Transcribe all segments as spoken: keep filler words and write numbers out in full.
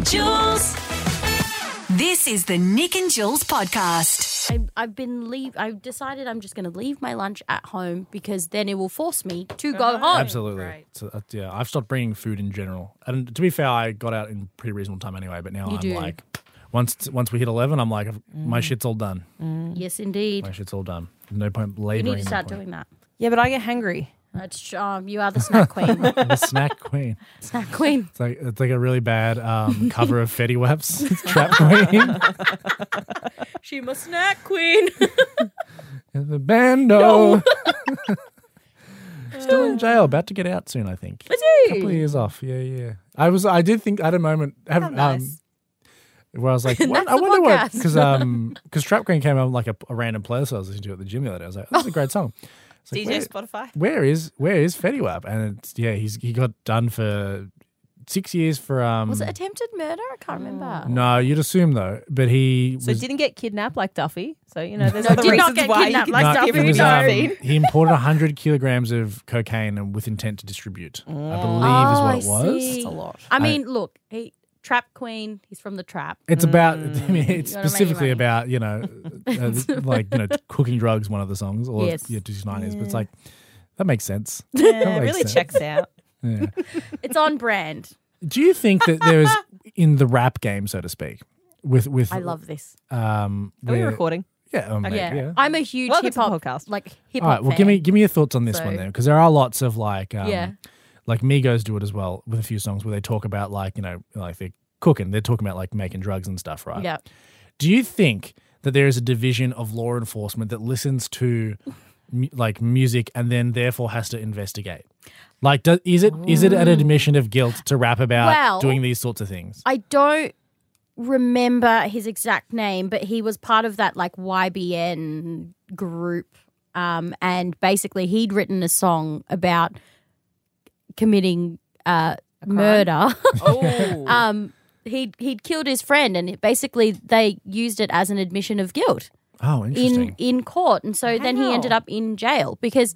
and Jules. This is the Nick and Jules podcast. I, I've been leave. I've decided I'm just going to leave my lunch at home because then it will force me to go home. Absolutely. Right. So, uh, yeah, I've stopped bringing food in general. And to be fair, I got out in pretty reasonable time anyway, but now You I'm do. like, once once we hit eleven, I'm like, my shit's all done. Yes, indeed. My shit's all done. No point You labouring. need to start no point. doing that. Yeah, but I get hungry. That's um, you are the snack queen. The snack queen. Snack queen. It's like it's like a really bad um, cover of Fetty Wap's Trap Queen. She my snack queen. The bando. Still in jail, about to get out soon, I think. Is A he? couple of years off. Yeah, yeah. I was. I did think at a moment have, How um, nice. where I was like, what? That's I the wonder what podcast. because um because Trap Queen came on like a, a random playlist I was listening to at the gym the other day. I was like, that's a great song. It's like, D J where, Spotify. where is where is Fetty Wap? And it's yeah, he's he got done for six years for um. Was it attempted murder? I can't remember. No, you'd assume though, but he So was, didn't get kidnapped like Duffy. So, you know, there's No, other did not reasons get why kidnapped you like can No, skip Duffy. it every was, time um, scene. he imported one hundred kilograms of cocaine and with intent to distribute. I believe Oh, is what I it was. see. That's a lot. I mean, look, he Trap Queen. He's from the trap. It's about, I mean, it's You gotta make specifically money. about, you know, uh, like, you know, cooking drugs, one of the songs, or Yes. yeah, two nineties. But it's like, that makes sense. Yeah, That it makes really sense. checks out. Yeah. It's on brand. Do you think that there is, in the rap game, so to speak, with, with, I love this. um, Are we where- recording? Yeah, oh, maybe, Yeah. yeah. I'm a huge Welcome hip to the hop podcast. like hip All hop. right, well, give me, give me your thoughts on this So- one then, because there are lots of like, um, Yeah. like Migos do it as well with a few songs where they talk about like, you know, like they're cooking, they're talking about like making drugs and stuff, right? Yeah. Do you think that there is a division of law enforcement that listens to mu- like music and then therefore has to investigate? Like, does, is it is it an admission of guilt to rap about Well- doing these sorts of things? I don't remember his exact name, but he was part of that like Y B N group. Um, and basically he'd written a song about committing uh, murder. Oh. um, he'd, he'd killed his friend, and it, basically they used it as an admission of guilt Oh, interesting. in, in court. And so then he How? ended up in jail because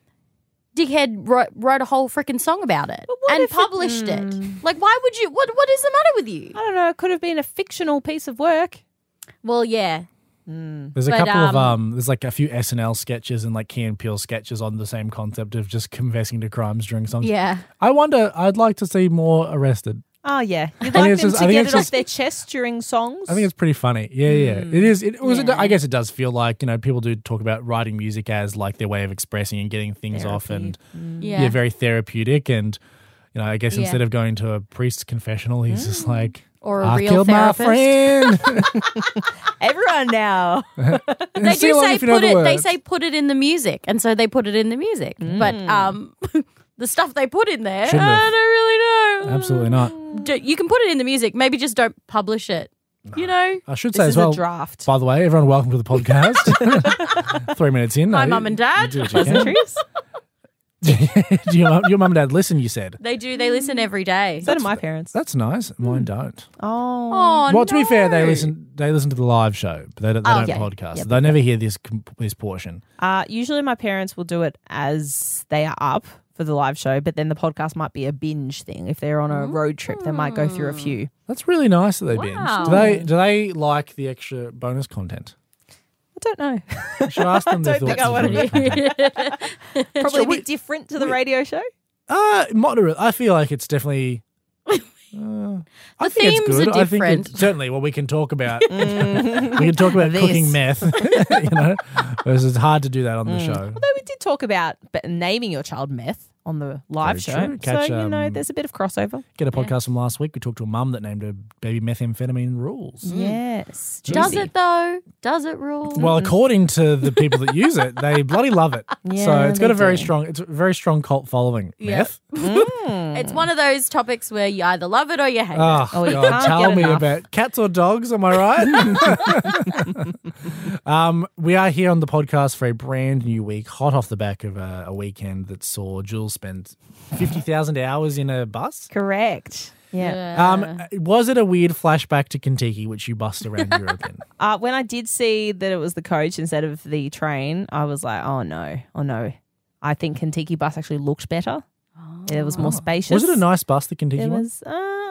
Dickhead wrote, wrote a whole freaking song about it what and if it- published it. Like, why would you? What What is the matter with you? I don't know. It could have been a fictional piece of work. Well, yeah. There's a But, couple of um, um, there's like a few S N L sketches and like Key and Peele sketches on the same concept of just confessing to crimes during songs. Yeah. I wonder. I'd like to see more arrested. Oh, yeah. You'd think like it's them just- to I think get it's it just- off their chest during songs? I think it's pretty funny. Yeah, yeah. It is. It was. Yeah. I guess it does feel like, you know, people do talk about writing music as like their way of expressing and getting things off, and Yeah. yeah. very therapeutic. And you know, I guess Yeah. instead of going to a priest's confessional, he's just like, Or a I real killed therapist. my friend. Everyone now. They See do along say if you know put the it. They words. say put it in the music, and so they put it in the music. But um, the stuff they put in there, Shouldn't I have. don't really know. Absolutely not. D- You can put it in the music. Maybe just don't publish it. You know. I should This say is as well. a draft. By the way, everyone, welcome to the podcast. Three minutes in. Hi, no, mum and you- dad. you do what you can. Pleasantries. Do your, mum- your mum and dad listen, you said. They do. They listen every day. So do my parents. That's nice. Mine don't. Oh. Oh, well, to be fair, they no. listen. They listen to the live show, but they don't, they Oh, don't yeah. podcast. Yep. They never hear this com- this portion. Uh, usually my parents will do it as they are up for the live show, but then the podcast might be a binge thing. If they're on a road trip, they might go through a few. That's really nice that they binge. Wow. Do they? Do they like the extra bonus content? I don't know. You should ask them their don't think thoughts. I on wanna bonus content. Probably a bit different to the radio show. Uh, moderate. I feel like it's definitely. Uh, I The think it's themes good. are I think different. it's, certainly. Well, we can talk about we can talk about cooking meth. You know, whereas it's hard to do that on the show. Although we did talk about b- naming your child meth on the live Very show. true. Catch, so, you know, um, there's a bit of crossover. Get a podcast from last week. We talked to a mum that named her baby methamphetamine Rules. Yes. Does Juicy. it though? Does it rule? Well, according to the people that use it, they bloody love it. so Yeah, it's got they a very do. strong, it's a very strong cult following. Yeah. Meth. It's one of those topics where you either love it or you hate Oh, Oh, you God, can't tell get me enough. about cats or dogs. Am I right? um, we are here on the podcast for a brand new week, hot off the back of a, a weekend that saw Jules spend fifty thousand hours in a bus. Correct. it. Yeah. Um, was it a weird flashback to Kentucky, which you bust around Europe in? Uh, when I did see that it was the coach instead of the train, I was like, oh no, oh no. I think Kentucky bus actually looked better. It was more spacious. Was it a nice bus, the Kentucky It one? was, uh, it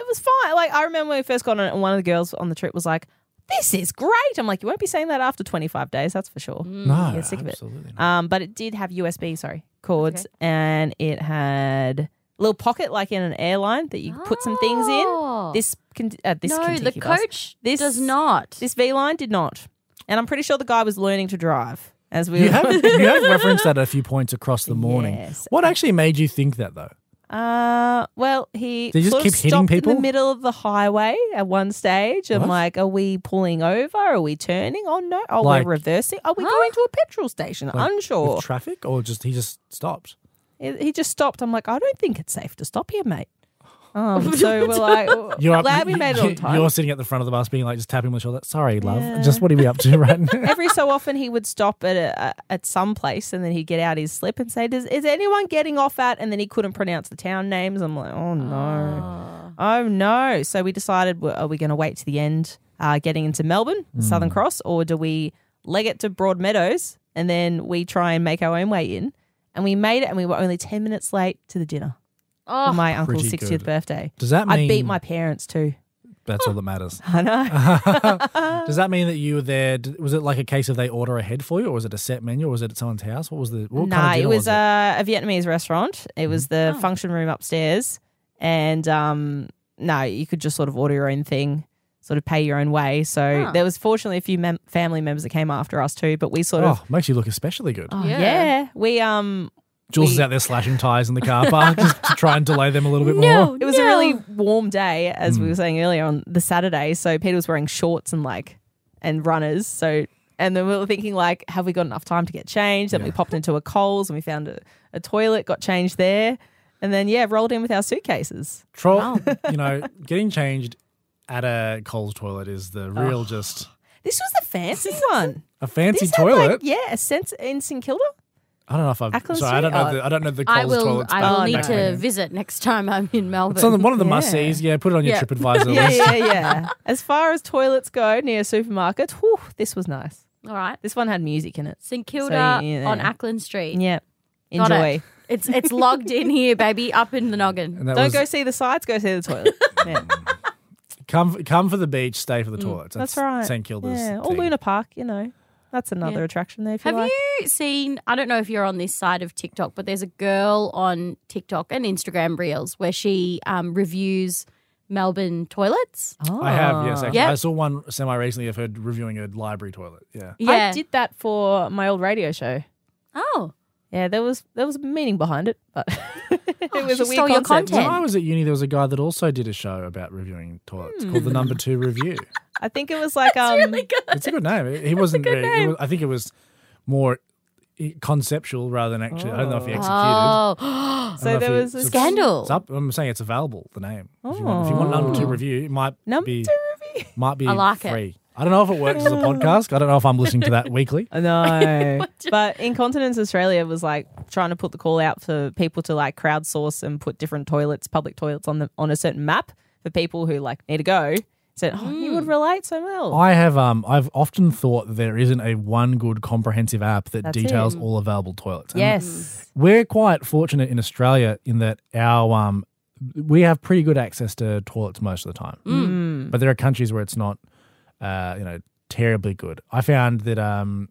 it was fine. Like, I remember when we first got on it, and one of the girls on the trip was like, this is great. I'm like, you won't be saying that after twenty-five days, that's for sure. No, Get sick of it. absolutely not. Um, but it did have U S B, sorry, cords, Okay. and it had a little pocket like in an airline that you could put some things in. Oh. This con- uh, this no, Kentucky the bus. coach This- does not. This V line did not, and I'm pretty sure the guy was learning to drive as we You were. have you have referenced that a few points across the morning. Yes. What actually made you think that though? Uh, well, he Did you just sort keep of hitting stopped people? in the middle of the highway at one stage. I'm What? like, are we pulling over? Are we turning? Oh no! Oh, Like- we're reversing. Are we Huh? going to a petrol station? Like, Unsure. With traffic, or just he just stopped? He he just stopped. I'm like, I don't think it's safe to stop here, mate. Um, so we're like, You're glad we made it on time. You're sitting at the front of the bus, being like, just tapping my shoulder. Sorry, love. Yeah. Just what are we up to right now? Every so often he would stop at a, at some place and then he'd get out his slip and say, Does, is anyone getting off at? And then he couldn't pronounce the town names. I'm like, oh no. Oh no. So we decided, well, are we going to wait to the end uh, getting into Melbourne, Hmm. Southern Cross, or do we leg it to Broadmeadows and then we try and make our own way in? And we made it and we were only ten minutes late to the dinner Oh, for my uncle's pretty sixtieth good. birthday. Does that mean I beat my parents too. That's all that matters. I know. Does that mean that you were there? did- Was it like a case of they order ahead for you, or was it a set menu, or was it at someone's house? What was the? What No, kind of it dinner was, was it? uh, a Vietnamese restaurant. It was the Oh. function room upstairs. And um, no, you could just sort of order your own thing, sort of pay your own way. So Huh. there was fortunately a few mem- family members that came after us too, but we sort Oh, of, makes you look especially good. oh, Yeah. yeah. we, um, Jules is we- out there slashing tires in the car park just to try and delay them a little bit no, more. it was a really warm day, as Hmm. we were saying earlier on the Saturday. So Peter was wearing shorts and like, and runners. So, and then we were thinking like, have we got enough time to get changed? Then we Yeah. popped into a Coles and we found a, a toilet, got changed there. And then, yeah, rolled in with our suitcases. Tro- you know, getting changed at a Coles toilet is the real just This was the fancy one. a fancy This had, toilet. like, yeah, a sense in St Kilda. I don't know if I've. Ackland Sorry, I don't know. Street? The, I don't know the Coles I will. toilets. I back- will Oh, need back to then. visit next time I'm in Melbourne. It's on the, one of the Yeah. must sees. Yeah, put it on your Yeah. TripAdvisor Yeah, list. yeah, yeah. As far as toilets go near supermarkets, whew, this was nice. All right, This one had music in it. St Kilda So, yeah. on Ackland Street. Yeah. Got it. Enjoy. It's it's logged in here, baby, up in the noggin. And that Don't was, go see the sights, go see the toilet. Yeah. come come for the beach, stay for the toilets. Mm, That's right. Saint Kilda's. Yeah. Or thing. Luna Park, you know. That's another Yeah. attraction there if you Have like. you seen? I don't know if you're on this side of TikTok, but there's a girl on TikTok and Instagram Reels where she um, reviews Melbourne toilets. Oh. I have, yes. Actually. Yeah. I saw one semi recently of her reviewing a library toilet. Yeah. Yeah. I did that for my old radio show. Oh, Yeah, there was there was a meaning behind it, but it was she a weird stole your concept. content. When I was at uni, there was a guy that also did a show about reviewing toilets called Hmm. The Number Two Review. I think it was like um really good. It's a good name. He wasn't. good very, it name. was- I think it was more conceptual rather than actually. I don't know if he executed. Oh, I don't so know there if he- was a it's- Scandal. It's up. I'm saying it's available. The name. If you want, if you want Oh. number two review, it might number be two review. might be I like it. free. I don't know if it works as a podcast. I don't know if I'm listening to that weekly. I know. But Incontinence Australia was like trying to put the call out for people to like crowdsource and put different toilets, public toilets on the on a certain map for people who like need to go. Said, oh, you would relate so well. I have um I've often thought that there isn't a one good comprehensive app that That's details it. all available toilets. And Yes. we're quite fortunate in Australia in that our um we have pretty good access to toilets most of the time. Mm. But there are countries where it's not uh you know terribly good. I found that um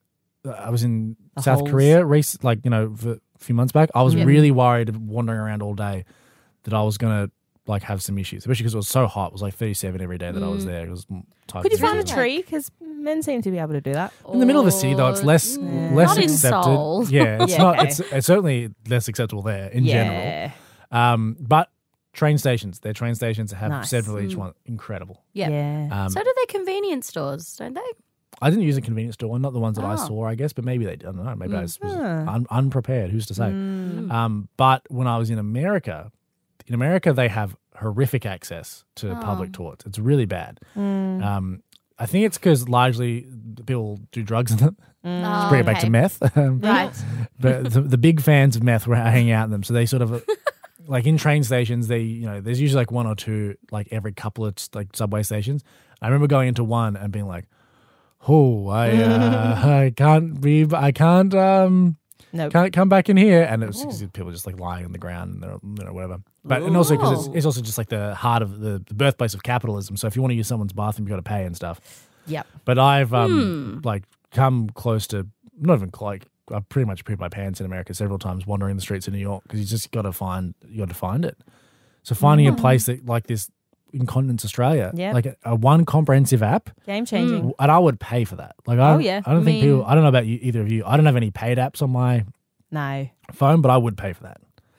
I was in The South holes. Korea rec- like you know for a few months back. I was Yeah. really worried wandering around all day that I was going to like have some issues, especially because it was so hot. It was like thirty-seven every day that I was there. It was type Could you of find a miserable. tree? Because men seem to be able to do that. In the middle of a city, though, it's less Mm, less not in accepted. Seoul. Yeah, it's Yeah, not. okay. It's, it's certainly less acceptable there in general. yeah. Um, but train stations, their train stations have Nice. several each one. Incredible. Yeah. Yeah. Um, So do their convenience stores, don't they? I didn't use a convenience store one, not the ones that I Oh. saw, I guess, but maybe they. I don't know. Maybe I was, was Huh. un, unprepared. Who's to say? Mm. Um, but when I was in America, in America they have horrific access to Oh. public toilets. It's really bad. Mm. Um, I think it's because largely people do drugs in them. Oh, Bring it back okay. to meth. Um, Right. but the, the big fans of meth were hanging out in them, so they sort of like in train stations. They, you know, there's usually like one or two like every couple of like subway stations. I remember going into one and being like, "Oh, I, uh, I can't be, I can't, um, Nope. Can't come back in here. And it was because people just like lying on the ground and they're, you know, whatever. But and also because it's, it's also just like the heart of the, the birthplace of capitalism. So if you want to use someone's bathroom, you got to pay and stuff. Yep. But I've um like come close to not even like I've pretty much pooped my pants in America several times wandering the streets of New York because you just got to find you got to find it. So finding a place that like this. Incontinence Australia, Yeah. like a, a one comprehensive app, Game changing. and I would pay for that. Like, I, Oh, yeah. I don't I think mean- people. I don't know about you, either of you. I don't have any paid apps on my No. phone, but I would pay for that.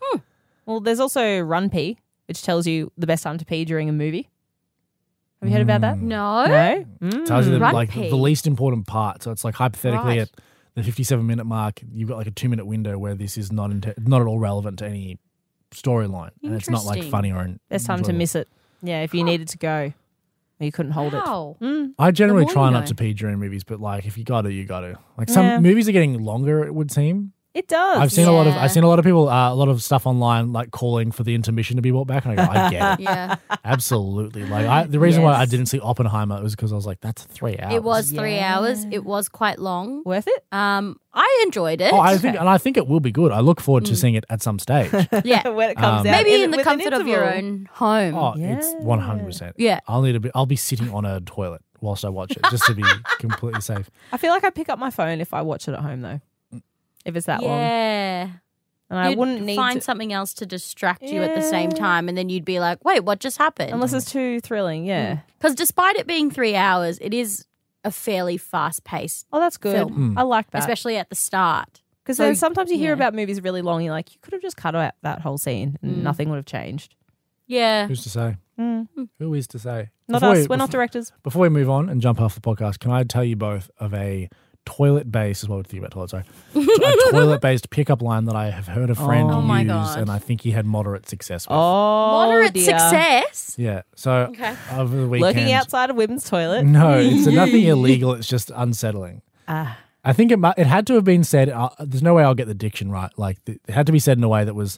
Well, there's also Run Pee, which tells you the best time to pee during a movie. Have you heard about that? No. No. Mm. Tells you the, Run like pee. the least important part. So it's like hypothetically Right. at the fifty-seven minute mark, you've got like a two minute window where this is not inte- not at all relevant to any storyline, and it's not like Interesting. funny or. Best time to enjoyable. miss it. Yeah, if you needed to go, you couldn't hold it. Wow. I generally more try you not know. to pee during movies, but like if you got to, you got to. Like some Yeah. movies are getting longer. It would seem. It does. I've seen a lot of Yeah. I've seen a lot of people uh, a lot of stuff online like calling for the intermission to be brought back, and I go, I get it, Yeah. absolutely. Like I, the reason why I Yes. didn't see Oppenheimer was because I was like, that's three hours. It was three Yeah. hours. It was quite long. Worth it? Um, I enjoyed it. Oh, I think, and I think it will be good. I look forward to seeing it at some stage. yeah. when it comes Um, out. Maybe in the with an comfort of your interval. own home. Oh, it's one hundred percent. Yeah. I'll need to be. I'll be sitting on a toilet whilst I watch it, just to be completely safe. I feel like I pick up my phone if I watch it at home, though. If it's that long. Yeah. And I You'd wouldn't need find to, something else to distract you at the same Yeah. time, and then you'd be like, "Wait, what just happened?" unless it's too thrilling, yeah. Because despite it being three hours, it is a fairly fast-paced, Oh, that's good. Film. I like that. especially at the start. Because So, sometimes you hear yeah. about movies really long, you're like, you could have just cut out that whole scene and Mm. nothing would have changed. Yeah. Who's to say? Mm. Who is to say? Not Before us. we- We're not before- directors. Before we move on and jump off the podcast, can I tell you both of a toilet-based, as well as think about toilet, sorry, a toilet-based pickup line that I have heard a friend Oh use, my gosh. and I think he had moderate success with. Oh, Moderate dear. success. Yeah, so Okay. over the weekend, Lurking outside a women's toilet. no, it's nothing illegal. It's just unsettling. Ah. I think it mu- it had to have been said. Uh, there's no way I'll get the diction right. Like th- it had to be said in a way that was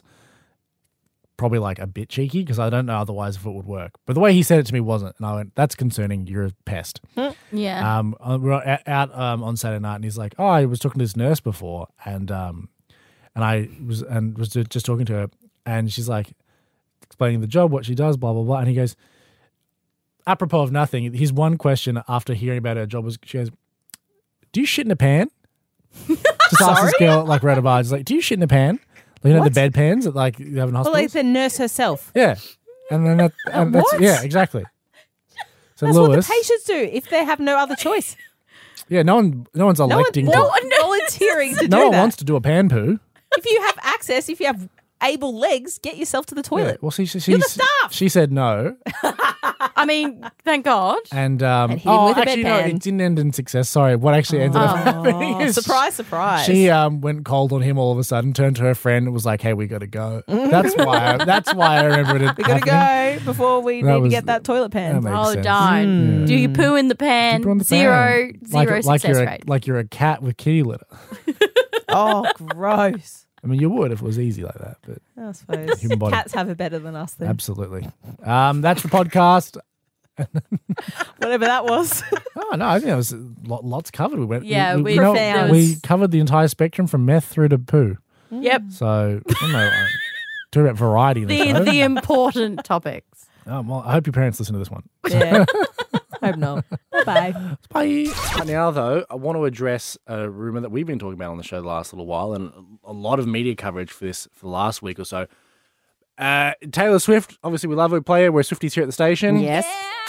probably like a bit cheeky because I don't know otherwise if it would work. But the way he said it to me wasn't, and I went, "That's concerning. You're a pest." Yeah. Um, uh, we we're out out, um, on Saturday night, and he's like, "Oh, I was talking to this nurse before, and um, and I was and was ju- just talking to her, and she's like explaining the job, what she does, blah blah blah." And he goes, apropos of nothing, his one question after hearing about her job was, she goes, "Do you shit in a pan?" Just asked this girl like read a bar. She's like, "Do you shit in a pan? Like, you know What? the bedpans that like you have in Well, hospitals?" like the nurse herself. Yeah, and then that, and that's What? yeah, exactly. So That's Lewis, what the patients do if they have no other choice. yeah, no one, no one's No one, electing. no to, one volunteering to no do one that. wants to do a pan poo. If you have access, if you have able legs, get yourself to the Yeah, toilet. well, she, she, You're the she's- staff. she said no, I mean, thank God. and um, And hit him oh, with a actually, no, bedpan. it didn't end in success. Sorry, what actually ended up happening Oh, is surprise, surprise. She um went cold on him all of a sudden, turned to her friend, and was like, "Hey, we got to go." That's why. I, that's why I remembered it. we gotta happening. go before we That need was- to get that toilet pan. That makes Oh, sense. darn. Yeah. Do you poo in the pan? Put on the Zero, pan. zero like, like success you're a, rate. like you're a cat with kitty litter. Oh, gross. I mean, you would if it was easy like that, but I suppose Human body. cats have it better than us then. absolutely. Um, that's the podcast. Whatever that was. Oh no, I think that was lot, lots covered. We went, Yeah, we, we- you know, Profound. we covered the entire spectrum from meth through to poo. Yep. So I don't know. uh, Talk about variety in the, The show. the important topics. Oh, well, I hope your parents listen to this one. Yeah. Hope not. Bye. Bye. Now, though, I want to address a rumor that we've been talking about on the show the last little while, and a lot of media coverage for this for the last week or so. Uh, Taylor Swift, obviously, we love her, we play her. We're Swifties here at the station. Yes.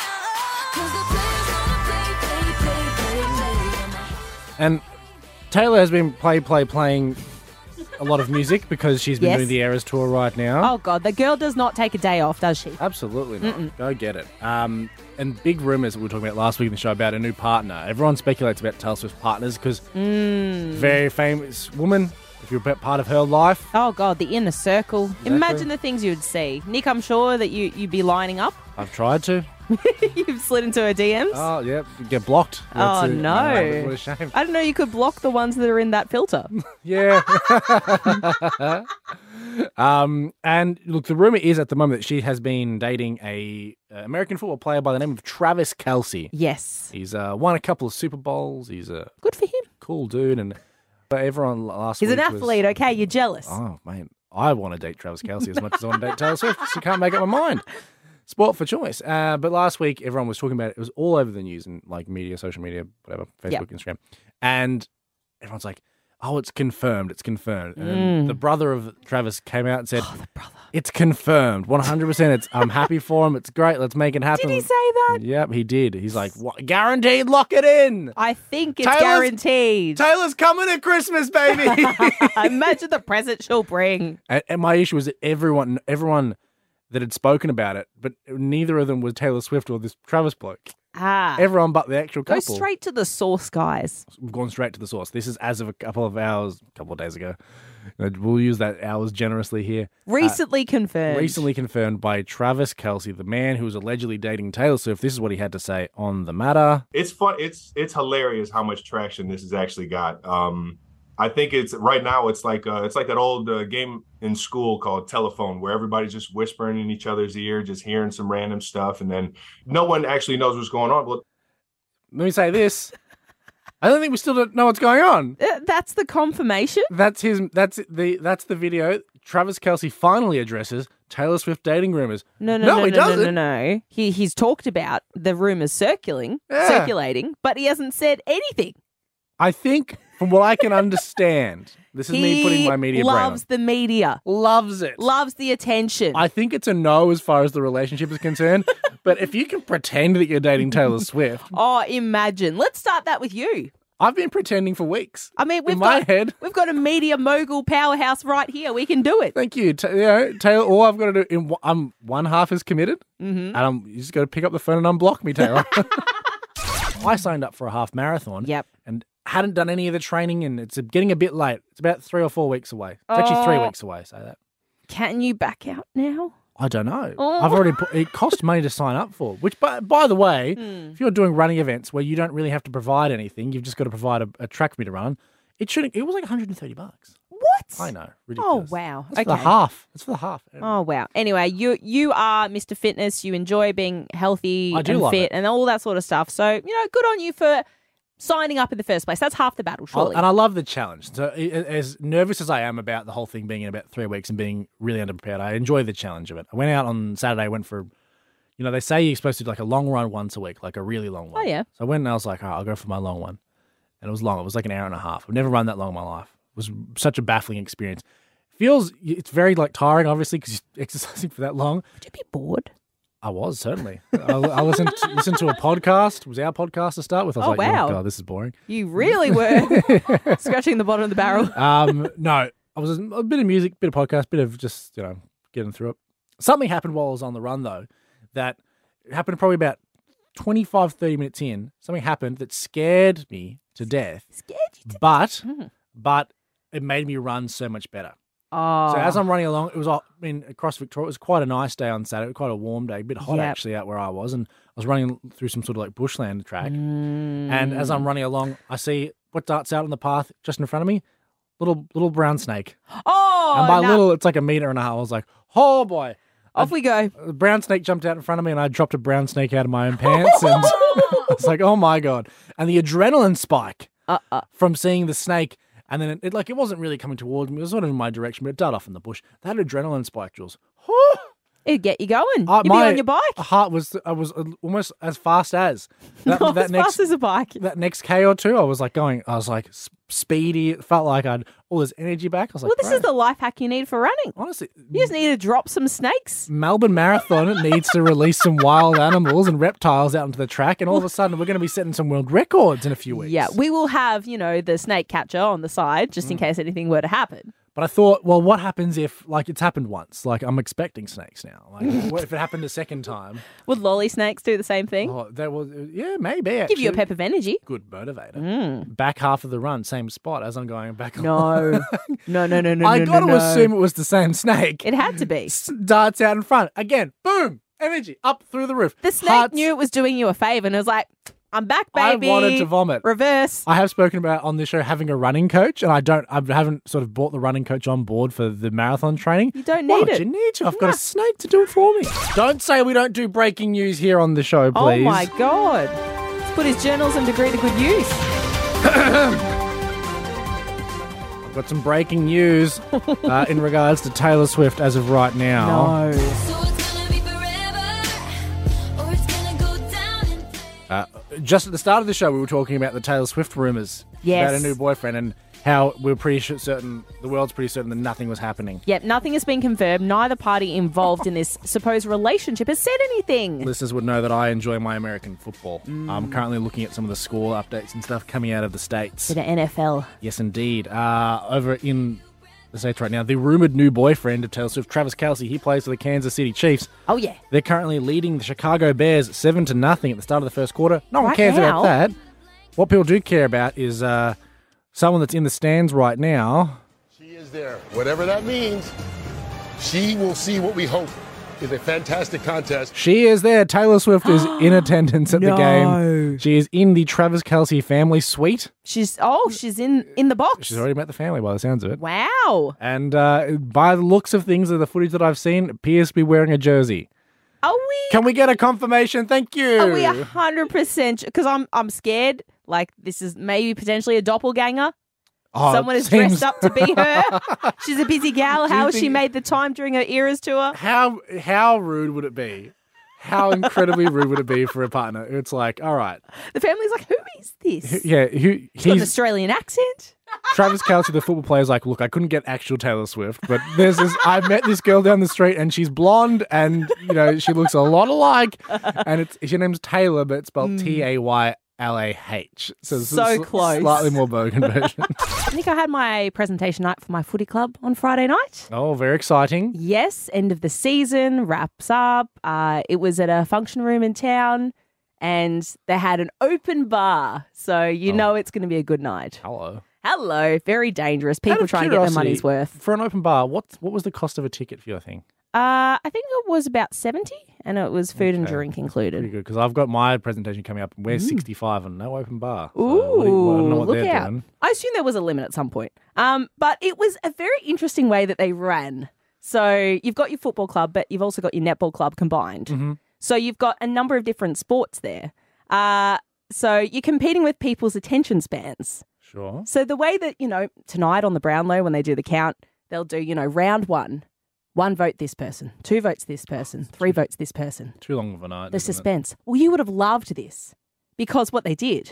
And Taylor has been play, play, playing a lot of music because she's been Yes. doing the Eras tour right now. Oh, God. The girl does not take a day off, does she? Absolutely not. Go get it. Um, and big rumours that we were talking about last week in the show about a new partner. Everyone speculates about Taylor Swift's partners because very famous woman. If you're a part of her life, Oh, God. The inner circle. Imagine the things you would see. Nick, I'm sure that you, you'd be lining up. I've tried to. You've slid into her D Ms. Oh, yeah, you get blocked. Oh, it. no. What a shame. I don't know. You could block the ones that are in that filter. Yeah. um, and look, the rumor is at the moment that she has been dating a uh, American football player by the name of Travis Kelce. Yes. He's uh, won a couple of Super Bowls. He's a Good for him. cool dude, and But everyone last He's week an was- athlete, okay? You're jealous. Oh, man. I want to date Travis Kelce as much as I want to date Taylor Swift. So can't make up my mind. Sport for choice. Uh, but last week, everyone was talking about it. It was all over the news and like media, social media, whatever, Facebook, Yep. Instagram. And everyone's like, oh, it's confirmed. It's confirmed. And then the brother of Travis came out and said, Oh, the brother. it's confirmed. one hundred percent. It's, I'm happy for him. It's great. Let's make it happen. Did he say that? Yep, he did. He's like, what? Guaranteed, lock it in. I think it's Taylor's- guaranteed. Taylor's coming at Christmas, baby. Imagine the present she'll bring. And, and my issue was that everyone, everyone that had spoken about it, but neither of them was Taylor Swift or this Travis bloke. Ah. Everyone but the actual Go couple. straight to the source, guys. We've gone straight to the source. This is as of a couple of hours, a couple of days ago. Uh, We'll use that hours generously here. Recently confirmed. Recently confirmed by Travis Kelce, the man who was allegedly dating Taylor Swift. This is what he had to say on the matter. It's fun. It's it's hilarious how much traction this has actually got. Um, I think it's right now. It's like uh, it's like that old uh, game in school called telephone, where everybody's just whispering in each other's ear, just hearing some random stuff, and then no one actually knows what's going on. Well, Let me say this. I don't think we still don't know what's going on. Uh, That's the confirmation. That's his. That's the. That's the video. Travis Kelce finally addresses Taylor Swift dating rumors. No, no, No, no, he no, no, doesn't. no, no. He he's talked about the rumors circulating, Yeah. circulating, but he hasn't said anything. I think, from what I can understand, this is he me putting my media brain on. loves the media, Loves it. loves the attention. I think it's a no as far as the relationship is concerned. But if you can pretend that you're dating Taylor Swift, oh, imagine. Let's start that with you. I've been pretending for weeks. I mean, we've In my got head. we've got a media mogul powerhouse right here. We can do it. Thank you. Ta- you know, Taylor, all I've got to do, in, one- I'm one half is committed, Mm-hmm. and I'm, you just got to pick up the phone and unblock me, Taylor. I signed up for a half marathon. Yep. And hadn't done any of the training, and it's getting a bit late. It's about three or four weeks away. It's actually three Oh. weeks away, say that. Can you back out now? I don't know. Oh. I've already put, it cost money to sign up for, which, by, by the way, Hmm. if you're doing running events where you don't really have to provide anything, you've just got to provide a, a track for me to run, it shouldn't, it was like one hundred thirty bucks. What? I know. Oh Ridiculous. wow. That's okay. for the half. That's for the half. Oh wow. Anyway, you you are Mister Fitness. You enjoy being healthy I do and love fit it. and all that sort of stuff. So, you know, good on you for signing up in the first place. That's half the battle, I'll- surely. and I love the challenge. So, i- as nervous as I am about the whole thing being in about three weeks and being really underprepared, I enjoy the challenge of it. I went out on Saturday, went for, you know, they say you're supposed to do like a long run once a week, like a really long one. Oh, yeah. So I went and I was like, all right, I'll go for my long one. And it was long. It was like an hour and a half. I've never run that long in my life. It was such a baffling experience. Feels, it's very like tiring, obviously, because you're exercising for that long. Would you be bored? I was, certainly. I, I listened, to, listened to a podcast. It was our podcast to start with. I was Oh, like, wow. oh, God, this is boring. You really were scratching the bottom of the barrel. Um, no, I was a bit of music, bit of podcast, bit of just, you know, getting through it. Something happened while I was on the run, though, that happened probably about twenty-five, thirty minutes in. Something happened that scared me to death, Scared you to but, Hmm. but it made me run so much better. Oh. So as I'm running along, it was, all- I mean, across Victoria, it was quite a nice day on Saturday, quite a warm day, a bit hot Yep. actually out where I was. And I was running through some sort of like bushland track. Mm. And as I'm running along, I see what darts out on the path just in front of me, little little brown snake. Oh, and by no. little, it's like a meter and a half. I was like, oh boy. Off we go. A brown snake jumped out in front of me and I dropped a brown snake out of my own pants. And I was like, oh my God. And the adrenaline spike Uh-uh. from seeing the snake. And then it, it like it wasn't really coming towards me. It was sort of in my direction, but it darted off in the bush. That adrenaline spike, Jules. Whew. It'd get you going. Uh, You'd my be on your bike. heart was I was almost as fast as that, Not that as next fast as a bike. that next K or two. I was like going. I was like s- speedy. It felt like I'd all this energy back. I was like, Well, this is bro, the life hack you need for running. honestly. You just need to drop some snakes. Melbourne Marathon needs to release some wild animals and reptiles out into the track, and all of a sudden we're going to be setting some world records in a few weeks. Yeah, we will have, you know, the snake catcher on the side just in Mm. case anything were to happen. But I thought, well, what happens if like it's happened once? Like I'm expecting snakes now. Like what if it happened a second time? Would lolly snakes do the same thing? Oh, that was yeah, maybe actually. Give you a pep of energy. Good motivator. Back half of the run, same spot as I'm going back. No. no, no, no, no, I no, got to no, no. assume it was the same snake. It had to be. S- darts out in front again. Boom! Energy up through the roof. The snake Hearts- knew it was doing you a favour and it was like, I'm back, I baby. wanted to vomit. Reverse. I have spoken about on this show having a running coach, and I don't. I haven't sort of brought the running coach on board for the marathon training. You don't Why need would it. You need to. I've got a snake to do it for me. Don't say we don't do breaking news here on the show, please. Oh my God. Let's put his journalism degree to good use. got some breaking news uh, in regards to Taylor Swift as of right now. No. So it's gonna be forever, or it's gonna go down in flames. Uh, just at the start of the show, we were talking about the Taylor Swift rumors Yes. about a new boyfriend and how we're pretty sure- certain, the world's pretty certain that nothing was happening. Yep, nothing has been confirmed. Neither party involved in this supposed relationship has said anything. Listeners would know that I enjoy my American football. I'm currently looking at some of the score updates and stuff coming out of the States. To the N F L. Yes, indeed. Uh, over in the States right now, the rumored new boyfriend of Taylor Swift, Travis Kelce, he plays for the Kansas City Chiefs. Oh, yeah. They're currently leading the Chicago Bears seven to nothing at the start of the first quarter. No one Right cares now? about that. What people do care about is uh, someone that's in the stands right now. She is there. Whatever that means, she will see what we hope is a fantastic contest. She is there. Taylor Swift is in attendance at the No. game. She is in the Travis Kelce family suite. She's, oh, she's in, in the box. She's already met the family by the sounds of it. Wow. And uh, by the looks of things, of the footage that I've seen, appears to be wearing a jersey. Are we... Can we get a confirmation? Thank you. Are we a hundred percent? Because I'm I'm scared. Like this is maybe potentially a doppelganger. Oh, Someone it has seems- dressed up to be her. She's a busy gal. Do you How has she think- made the time during her Eras tour? How how rude would it be? How incredibly rude would it be for a partner? It's like, all right, The family's like, who is this? yeah, who She's got an he's Australian accent. Travis Kelce, the football player, is like, look, I couldn't get actual Taylor Swift, but there's this. I met this girl down the street, and she's blonde, and you know she looks a lot alike, and it's her name's Taylor, but it's spelled T A Y L A H. So, it's So a sl- close. slightly more bogan version. Nick, I had my presentation night for my footy club on Friday night. Oh, very exciting. Yes, end of the season, wraps up. Uh, it was at a function room in town, and they had an open bar. So you Oh. know it's going to be a good night. Hello. Hello, very dangerous. Out People of trying to get their curiosity, money's worth. For an open bar, what what was the cost of a ticket for your thing? Uh, I think it was about seventy, and it was food and Okay. drink Pretty included. good, because I've got my presentation coming up, and we're sixty-five and no open bar. So Ooh, what do you- well, I don't know what look they're out. doing. I assume there was a limit at some point. Um, but it was a very interesting way that they ran. So you've got your football club, but you've also got your netball club combined. Mm-hmm. So you've got a number of different sports there. Uh, so you're competing with people's attention spans. Sure. So the way that, you know, tonight on the Brownlow, when they do the count, they'll do, you know, round one, one vote this person, two votes this person, three votes this person. Too long of a night. The isn't it? suspense. Well, you would have loved this because what they did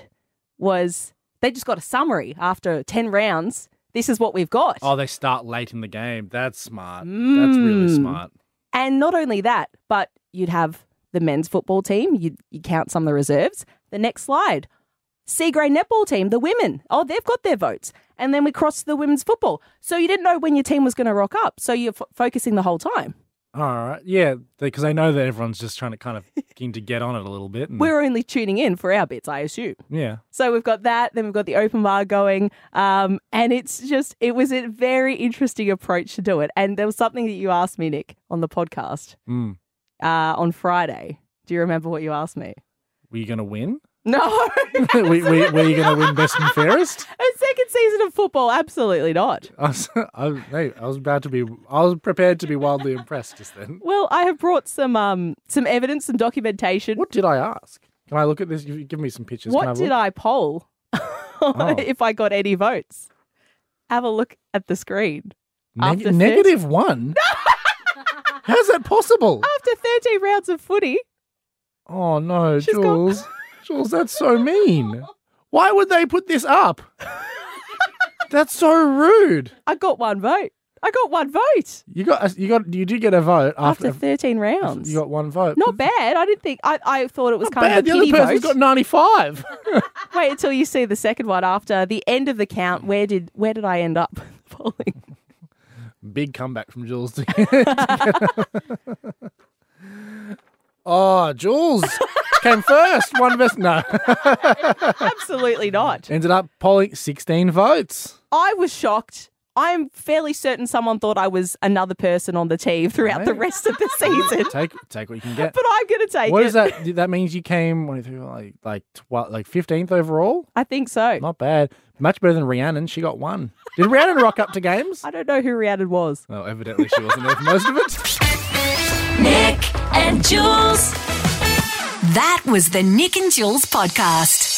was they just got a summary after ten rounds. This is what we've got. Oh, they start late in the game. That's smart. That's really Mm. smart. And not only that, but you'd have the men's football team. You'd, you count some of the reserves. The next slide. Seagrey netball team, the women. Oh, they've got their votes. And then we cross to the women's football. So you didn't know when your team was going to rock up. So you're f- focusing the whole time. All right. Yeah, because I know that everyone's just trying to kind of keen to get on it a little bit. And, We're only tuning in for our bits, I assume. yeah. So we've got that, then we've got the open bar going, um, and it's just, it was a very interesting approach to do it. And there was something that you asked me, Nick, on the podcast Mm. uh, on Friday. Do you remember what you asked me? Were you going to win? No. were, were, were you going to win best and fairest? A second season of football? Absolutely not. I was, I, was- hey, I was about to be. I was prepared to be wildly impressed just then. Well, I have brought some um, some evidence, some documentation. What did I ask? Can I look at this? You give me some pictures. What Can I did look? I poll if I got any votes? Have a look at the screen. Neg- after negative one. How's that possible? After thirteen rounds of footy, Oh no, She's got- Jules. Jules, that's so mean. Why would they put this up? That's so rude. I got one vote. I got one vote You got you got you did get a vote after, after, thirteen rounds. you got one vote. Not bad. I didn't think. I, I thought it was Not kind bad. of The a other pity person's vote. got ninety-five. Wait until you see the second one after the end of the count. Where did where did I end up polling? Big comeback from Jules. To oh, Jules came first. One best. No, Absolutely not. ended up polling sixteen votes. I was shocked. I'm fairly certain someone thought I was another person on the team throughout the Right. rest of the season. Take take what you can get. But I'm going to take What it. is that? That means you came one, two, three, like like tw- like fifteenth overall. I think so. Not bad. Much better than Rhiannon. She got one. Did Rhiannon rock up to games? I don't know who Rhiannon was. Well, evidently she wasn't there for most of it. Nick and Jules. That was the Nick and Jules podcast.